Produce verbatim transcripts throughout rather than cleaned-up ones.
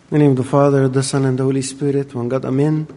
In the name of the Father, the Son, and the Holy Spirit, one God, Amen.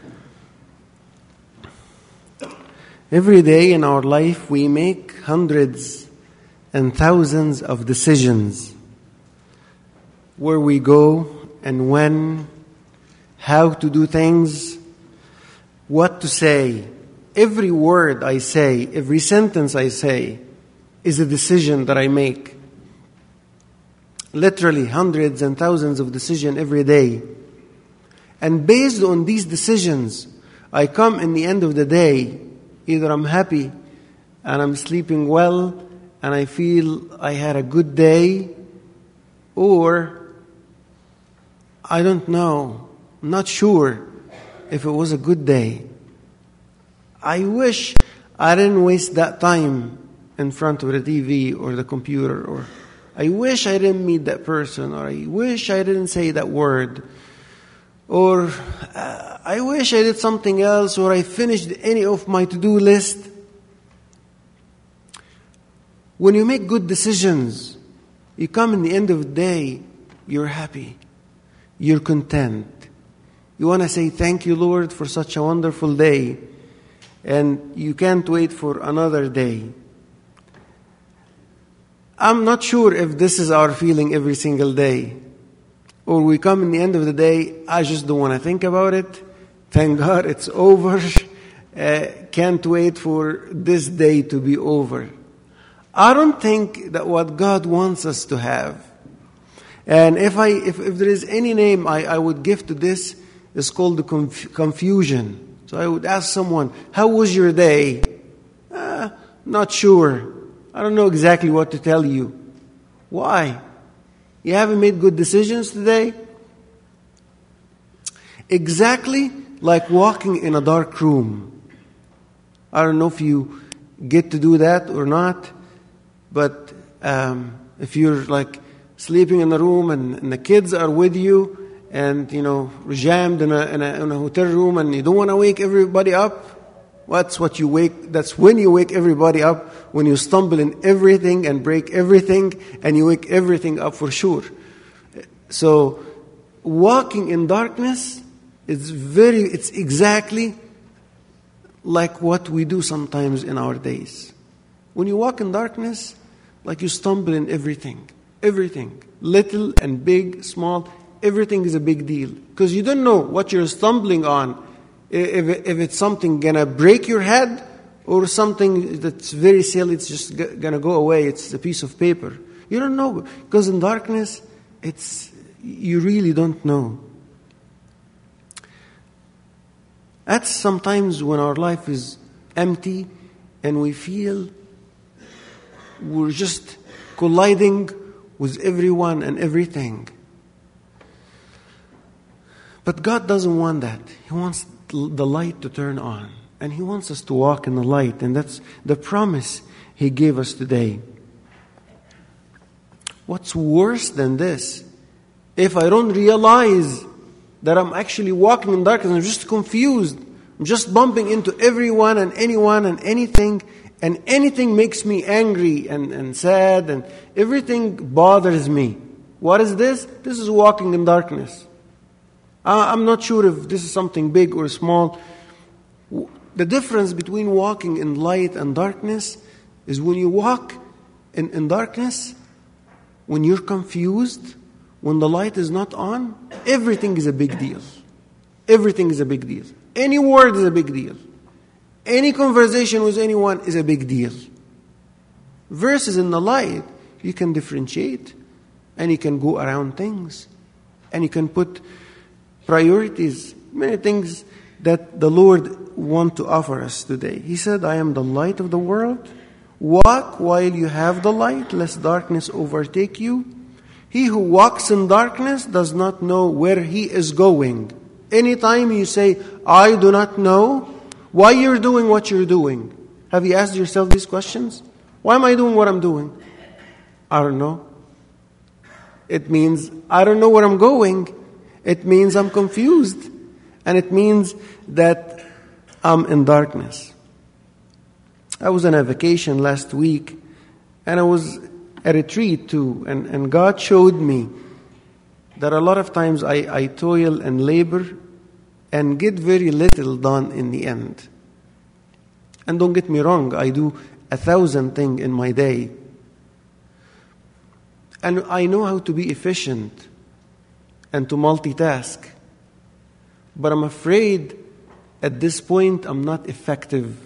Every day in our life we make hundreds and thousands of decisions. Where we go and when, how to do things, what to say. Every word I say, every sentence I say is a decision that I make. Literally hundreds and thousands of decisions every day. And based on these decisions, I come in the end of the day, either I'm happy and I'm sleeping well and I feel I had a good day, or I don't know, I'm not sure if it was a good day. I wish I didn't waste that time in front of the T V or the computer, or I wish I didn't meet that person, or I wish I didn't say that word, or uh, I wish I did something else, or I finished any of my to-do list. When you make good decisions, you come in the end of the day, you're happy, you're content. You want to say, thank you, Lord, for such a wonderful day, and you can't wait for another day. I'm not sure if this is our feeling every single day. Or we come in the end of the day, I just don't want to think about it. Thank God it's over. Uh, can't wait for this day to be over. I don't think that what God wants us to have. And if I, if, if there is any name I, I would give to this, it's called the conf- confusion. So I would ask someone, how was your day? Uh, not sure. I don't know exactly what to tell you. Why? You haven't made good decisions today? Exactly like walking in a dark room. I don't know if you get to do that or not, but um, if you're like sleeping in a room and, and the kids are with you and, you know, jammed in a, in a, in a hotel room and you don't want to wake everybody up, What's what you wake, that's when you wake everybody up, when you stumble in everything and break everything, and you wake everything up for sure. So, walking in darkness is very, it's exactly like what we do sometimes in our days. When you walk in darkness, like you stumble in everything. Everything. Little and big, small, everything is a big deal. Because you don't know what you're stumbling on. If, if it's something going to break your head or something that's very silly, it's just g- going to go away. It's a piece of paper. You don't know. Because in darkness, it's you really don't know. That's sometimes when our life is empty and we feel we're just colliding with everyone and everything. But God doesn't want that. He wants the light to turn on. And He wants us to walk in the light. And that's the promise He gave us today. What's worse than this? If I don't realize that I'm actually walking in darkness, I'm just confused. I'm just bumping into everyone and anyone and anything. And anything makes me angry and, and sad. And everything bothers me. What is this? This is walking in darkness. I'm not sure if this is something big or small. The difference between walking in light and darkness is when you walk in, in darkness, when you're confused, when the light is not on, everything is a big deal. Everything is a big deal. Any word is a big deal. Any conversation with anyone is a big deal. Versus in the light, you can differentiate and you can go around things and you can put priorities, many things that the Lord wants to offer us today. He said, I am the light of the world. Walk while you have the light, lest darkness overtake you. He who walks in darkness does not know where he is going. Anytime you say, I do not know why you're doing what you're doing, have you asked yourself these questions? Why am I doing what I'm doing? I don't know. It means I don't know where I'm going. It means I'm confused. And it means that I'm in darkness. I was on a vacation last week, and I was at a retreat too, and, and God showed me that a lot of times I, I toil and labor and get very little done in the end. And don't get me wrong, I do a thousand things in my day. And I know how to be efficient and to multitask. But I'm afraid at this point I'm not effective.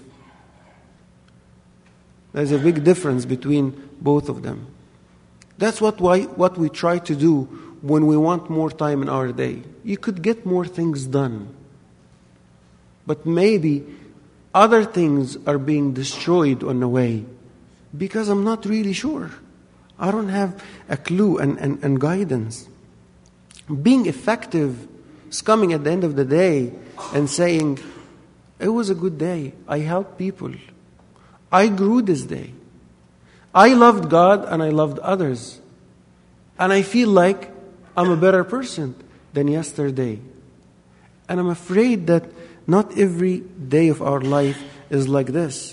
There's a big difference between both of them. That's what, why, what we try to do when we want more time in our day. You could get more things done. But maybe other things are being destroyed on the way because I'm not really sure. I don't have a clue and, and, and guidance. Being effective is coming at the end of the day and saying, it was a good day. I helped people. I grew this day. I loved God and I loved others. And I feel like I'm a better person than yesterday. And I'm afraid that not every day of our life is like this.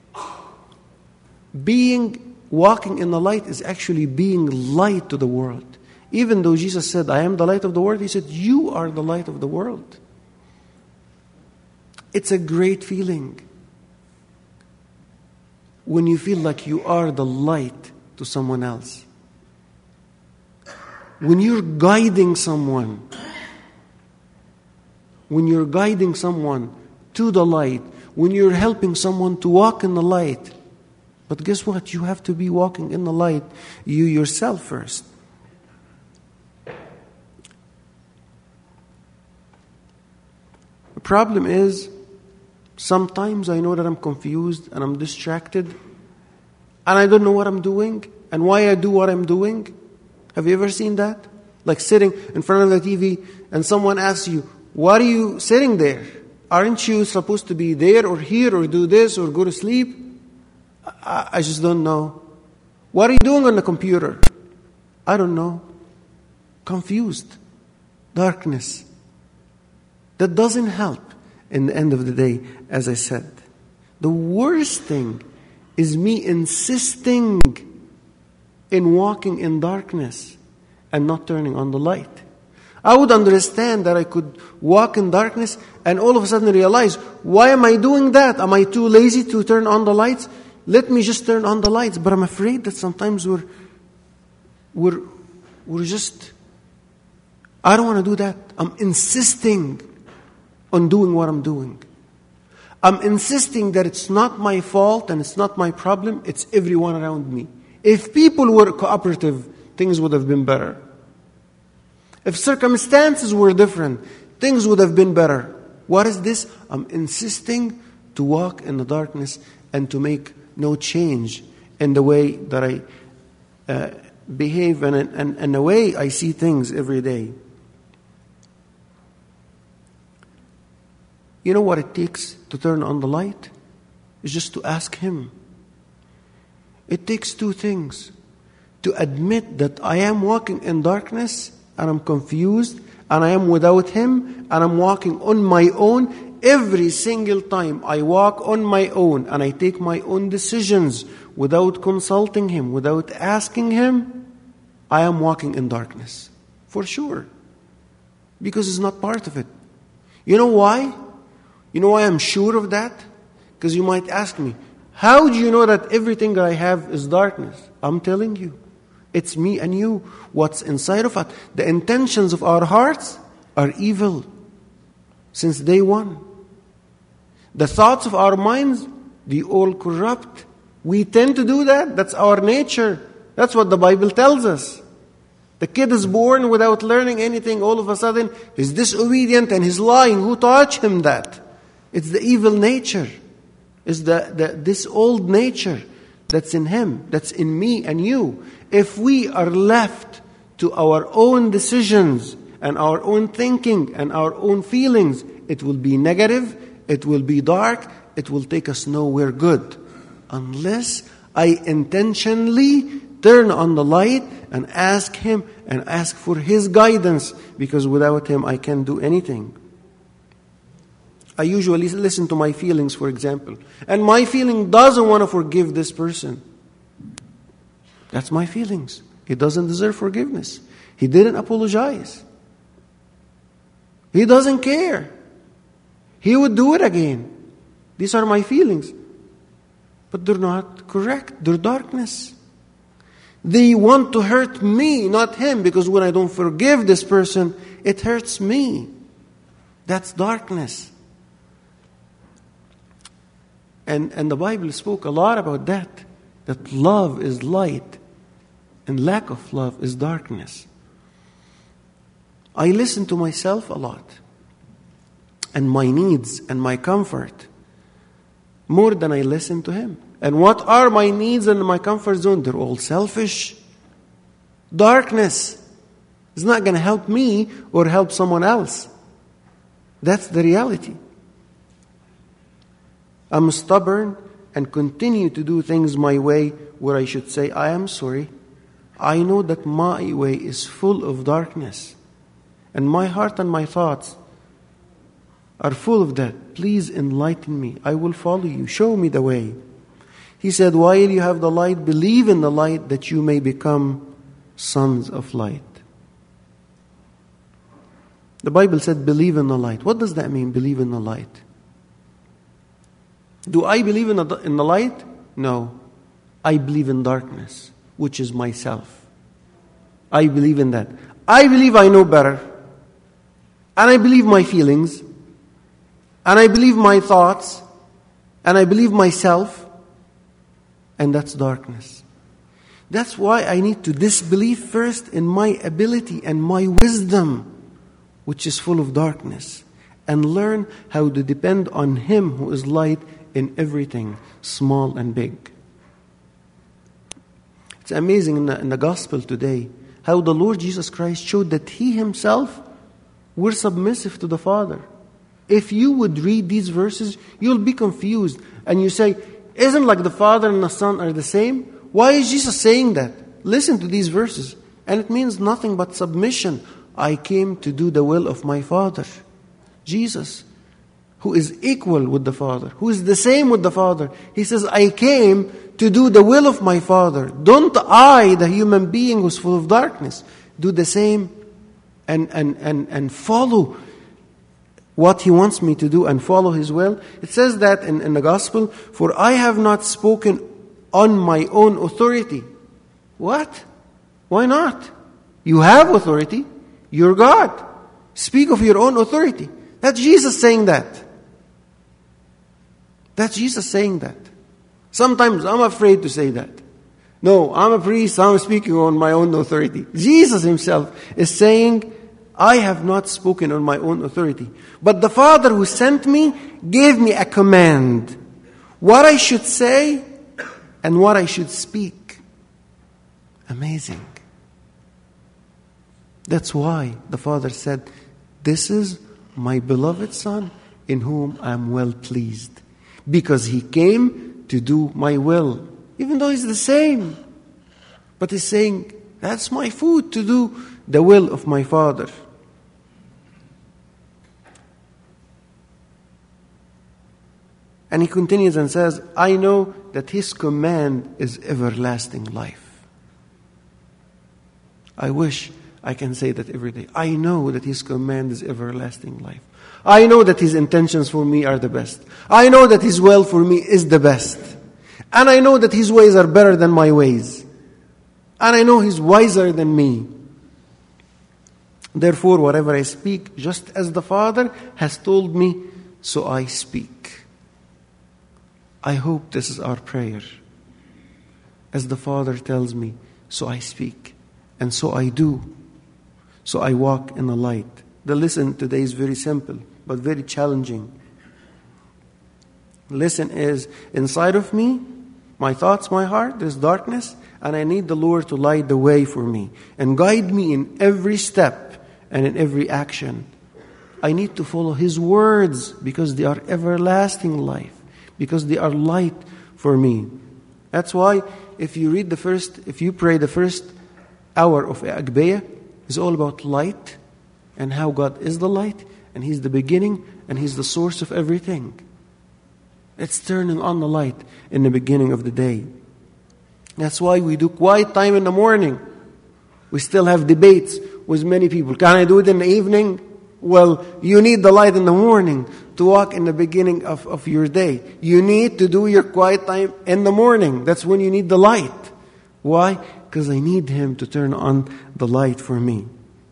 Being, walking in the light is actually being light to the world. Even though Jesus said, I am the light of the world, He said, you are the light of the world. It's a great feeling when you feel like you are the light to someone else. When you're guiding someone, when you're guiding someone to the light, when you're helping someone to walk in the light. But guess what? You have to be walking in the light you yourself first. The problem is, sometimes I know that I'm confused and I'm distracted and I don't know what I'm doing and why I do what I'm doing. Have you ever seen that? Like sitting in front of the T V and someone asks you, why are you sitting there? Aren't you supposed to be there or here or do this or go to sleep? I, I just don't know. What are you doing on the computer? I don't know. Confused. Darkness. That doesn't help in the end of the day, as I said. The worst thing is me insisting in walking in darkness and not turning on the light. I would understand that I could walk in darkness and all of a sudden realize, why am I doing that? Am I too lazy to turn on the lights? Let me just turn on the lights. But I'm afraid that sometimes we're, we're, we're just, I don't want to do that. I'm insisting on doing what I'm doing. I'm insisting that it's not my fault and it's not my problem, it's everyone around me. If people were cooperative, things would have been better. If circumstances were different, things would have been better. What is this? I'm insisting to walk in the darkness and to make no change in the way that I uh, behave and, and, and the way I see things every day. You know what it takes to turn on the light? It's just to ask Him. It takes two things. To admit that I am walking in darkness and I'm confused and I am without Him and I'm walking on my own. Every single time I walk on my own and I take my own decisions without consulting Him, without asking Him, I am walking in darkness. For sure. Because it's not part of it. You know why? You know why I'm sure of that? Because you might ask me, how do you know that everything I have is darkness? I'm telling you. It's me and you. What's inside of us. The intentions of our hearts are evil. Since day one. The thoughts of our minds, they all corrupt. We tend to do that. That's our nature. That's what the Bible tells us. The kid is born without learning anything. All of a sudden, he's disobedient and he's lying. Who taught him that? It's the evil nature. It's the, the this old nature that's in him, that's in me and you. If we are left to our own decisions and our own thinking and our own feelings, it will be negative, it will be dark, it will take us nowhere good. Unless I intentionally turn on the light and ask Him and ask for His guidance, because without Him I can't do anything. I usually listen to my feelings, for example. And my feeling doesn't want to forgive this person. That's my feelings. He doesn't deserve forgiveness. He didn't apologize. He doesn't care. He would do it again. These are my feelings. But they're not correct. They're darkness. They want to hurt me, not him, because when I don't forgive this person, it hurts me. That's darkness. And, and the Bible spoke a lot about that, that love is light and lack of love is darkness. I listen to myself a lot and my needs and my comfort more than I listen to him. And what are my needs and my comfort zone? They're all selfish. Darkness is not going to help me or help someone else. That's the reality. I'm stubborn and continue to do things my way where I should say, I am sorry. I know that my way is full of darkness. And my heart and my thoughts are full of that. Please enlighten me. I will follow you. Show me the way. He said, while you have the light, believe in the light that you may become sons of light. The Bible said, believe in the light. What does that mean, believe in the light? Do I believe in the, in the light? No. I believe in darkness, which is myself. I believe in that. I believe I know better. And I believe my feelings. And I believe my thoughts. And I believe myself. And that's darkness. That's why I need to disbelieve first in my ability and my wisdom, which is full of darkness, and learn how to depend on Him who is light in everything, small and big. It's amazing in the, in the gospel today how the Lord Jesus Christ showed that He Himself were submissive to the Father. If you would read these verses, you'll be confused. And you say, isn't like the Father and the Son are the same? Why is Jesus saying that? Listen to these verses. And it means nothing but submission. I came to do the will of my Father. Jesus, who is equal with the Father, who is the same with the Father. He says, I came to do the will of my Father. Don't I, the human being who's full of darkness, do the same and, and, and, and follow what He wants me to do and follow His will? It says that in, in the Gospel, for I have not spoken on my own authority. What? Why not? You have authority. You're God. Speak of your own authority. That's Jesus saying that. That's Jesus saying that. Sometimes I'm afraid to say that. No, I'm a priest, I'm speaking on my own authority. Jesus Himself is saying, I have not spoken on my own authority. But the Father who sent me gave me a command. What I should say and what I should speak. Amazing. That's why the Father said, this is my beloved Son in whom I am well pleased. Because He came to do my will. Even though He's the same. But He's saying, that's my food, to do the will of my Father. And He continues and says, I know that His command is everlasting life. I wish I can say that every day. I know that His command is everlasting life. I know that His intentions for me are the best. I know that His will for me is the best. And I know that His ways are better than my ways. And I know He's wiser than me. Therefore, whatever I speak, just as the Father has told me, so I speak. I hope this is our prayer. As the Father tells me, so I speak. And so I do. So I walk in the light. The lesson today is very simple, but very challenging. Lesson is, inside of me, my thoughts, my heart, there's darkness, and I need the Lord to light the way for me and guide me in every step and in every action. I need to follow His words because they are everlasting life, because they are light for me. That's why if you read the first, if you pray the first hour of Agpeya, it's all about light and how God is the light and He's the beginning and He's the source of everything. It's turning on the light in the beginning of the day. That's why we do quiet time in the morning. We still have debates. with many people. Can I do it in the evening? Well, you need the light in the morning to walk in the beginning of, of your day. You need to do your quiet time in the morning. That's when you need the light. Why? Because I need Him to turn on the light for me.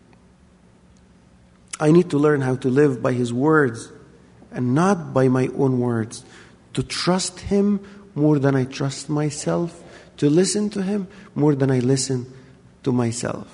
I need to learn how to live by His words and not by my own words. To trust Him more than I trust myself. To listen to Him more than I listen to myself.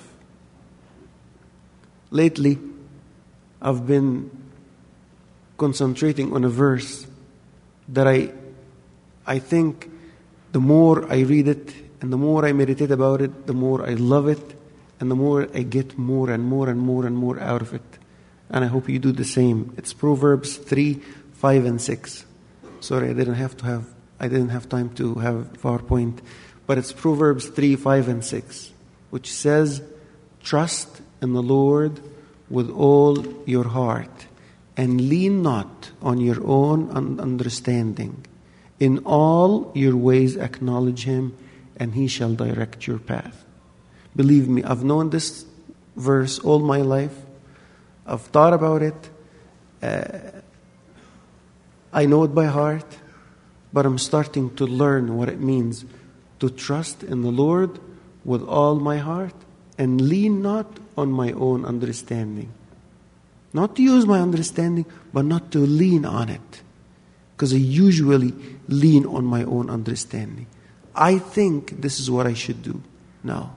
Lately, I've been concentrating on a verse that I, I think the more I read it and the more I meditate about it, the more I love it and the more I get more and more and more and more out of it. And I hope you do the same. It's Proverbs three, five, and six. Sorry, I didn't have to have, I didn't have time to have PowerPoint. But it's Proverbs three, five, and six, which says, "Trust in the Lord with all your heart, and lean not on your own understanding. In all your ways acknowledge Him, and He shall direct your path." Believe me, I've known this verse all my life. I've thought about it. Uh, I know it by heart, but I'm starting to learn what it means to trust in the Lord with all my heart and lean not on my own understanding. Not to use my understanding, but not to lean on it. Because I usually lean on my own understanding. I think this is what I should do. No.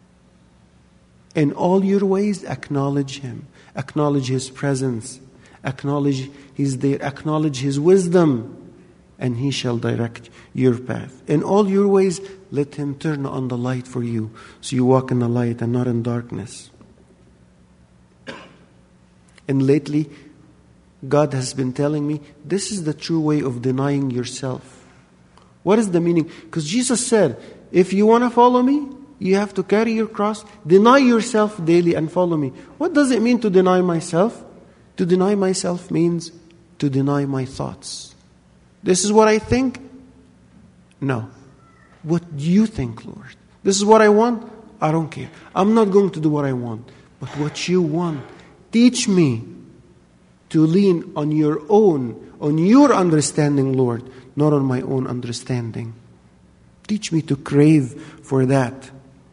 In all your ways, acknowledge Him. Acknowledge His presence. Acknowledge He's there. Acknowledge His wisdom. And He shall direct your path. In all your ways, let Him turn on the light for you, so you walk in the light and not in darkness. And lately, God has been telling me, this is the true way of denying yourself. What is the meaning? Because Jesus said, if you want to follow me, you have to carry your cross, deny yourself daily and follow me. What does it mean to deny myself? To deny myself means to deny my thoughts. This is what I think? No. What do you think, Lord? This is what I want? I don't care. I'm not going to do what I want, but what you want. Teach me to lean on your own, on your understanding, Lord, not on my own understanding. Teach me to crave for that.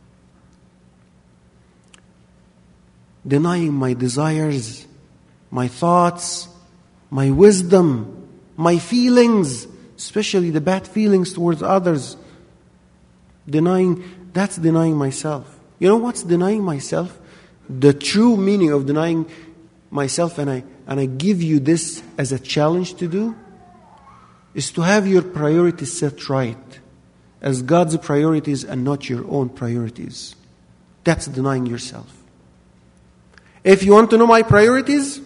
Denying my desires, my thoughts, my wisdom, my feelings, especially the bad feelings towards others. Denying, that's denying myself. You know what's denying myself? The true meaning of denying myself, and I and I give you this as a challenge to do, is to have your priorities set right as God's priorities and not your own priorities. That's denying yourself. If you want to know my priorities,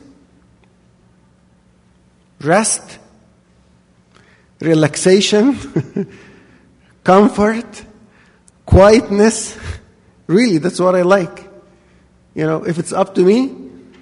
rest, relaxation, comfort, quietness. Really, that's what I like. You know, if it's up to me,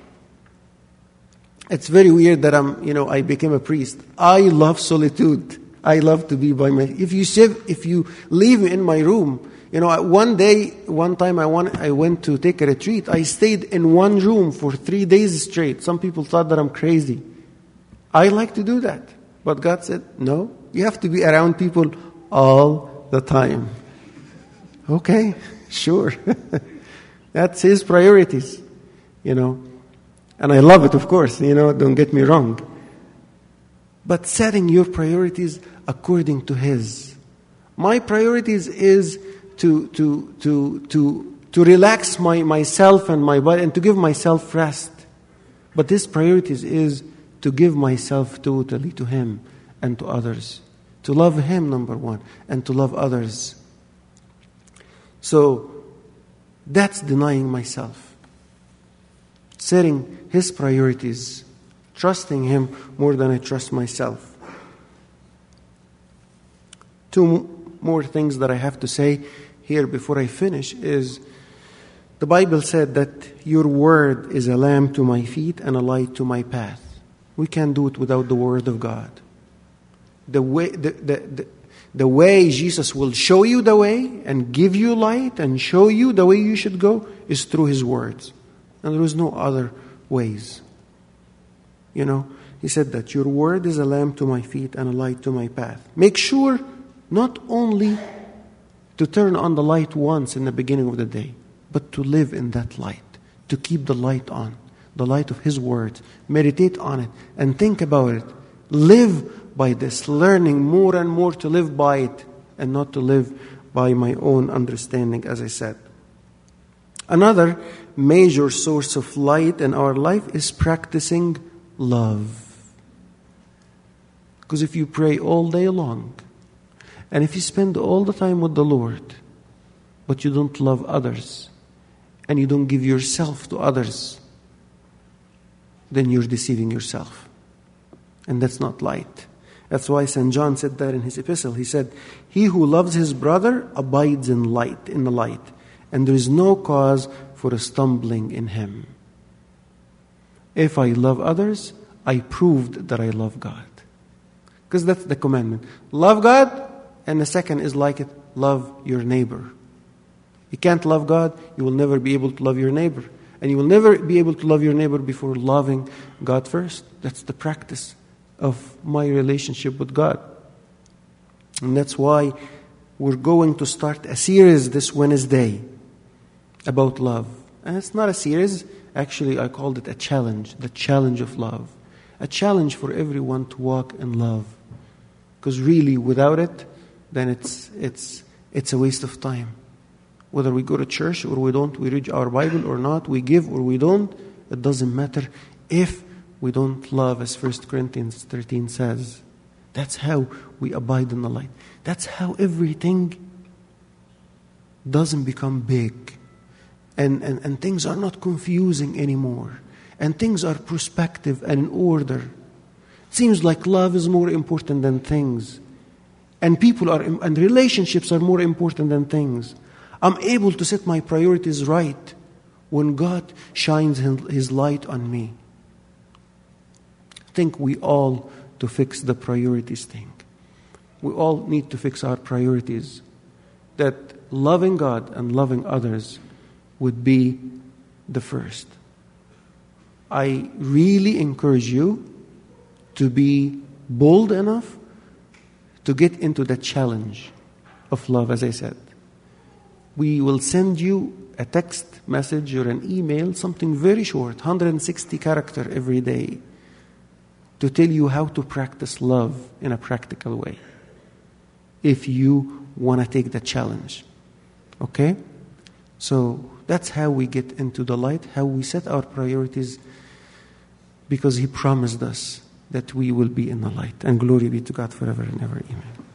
it's very weird that I'm, you know, I became a priest. I love solitude. I love to be by my. If you shiv, if you leave me in my room, you know, one day, one time I went, I went to take a retreat. I stayed in one room for three days straight. Some people thought that I'm crazy. I like to do that, but God said, no, you have to be around people all the time. Okay, sure. That's His priorities, you know. And I love it, of course, you know, don't get me wrong. But setting your priorities according to His. My priorities is to to to to to relax my myself and my body and to give myself rest. But His priorities is to give myself totally to Him and to others. To love Him, number one, and to love others. So, that's denying myself. Setting His priorities. Trusting Him more than I trust myself. Two more things that I have to say here before I finish is, the Bible said that your word is a lamp to my feet and a light to my path. We can't do it without the Word of God. The way, the, the, the, the way Jesus will show you the way and give you light and show you the way you should go is through His words. And there is no other ways. You know, he said that your word is a lamp to my feet and a light to my path. Make sure not only to turn on the light once in the beginning of the day, but to live in that light, to keep the light on, the light of His Word. Meditate on it and think about it. Live by this, learning more and more to live by it and not to live by my own understanding, as I said. Another major source of light in our life is practicing love. Because if you pray all day long, and if you spend all the time with the Lord, but you don't love others, and you don't give yourself to others, then you're deceiving yourself. And that's not light. That's why Saint John said that in his epistle. He said, he who loves his brother abides in light, in the light, and there is no cause for a stumbling in him. If I love others, I proved that I love God. Because that's the commandment. Love God, and the second is like it, love your neighbor. You can't love God, you will never be able to love your neighbor. And you will never be able to love your neighbor before loving God first. That's the practice of my relationship with God. And that's why we're going to start a series this Wednesday about love. And it's not a series, actually I called it a challenge, the challenge of love. A challenge for everyone to walk in love. Because really, without it, then it's it's it's a waste of time. Whether we go to church or we don't, we read our Bible or not, we give or we don't, it doesn't matter if we don't love, as First Corinthians thirteen says. That's how we abide in the light. That's how everything doesn't become big. And, and, and things are not confusing anymore. And things are prospective and in order. It seems like love is more important than things. And people are, and relationships are more important than things. I'm able to set my priorities right when God shines His light on me. I think we all to fix the priorities thing. We all need to fix our priorities. That loving God and loving others would be the first. I really encourage you to be bold enough to get into the challenge of love, as I said. We will send you a text message or an email, something very short, one hundred sixty characters every day, to tell you how to practice love in a practical way, if you want to take the challenge. Okay? So that's how we get into the light, how we set our priorities, because He promised us that we will be in the light. And glory be to God forever and ever. Amen.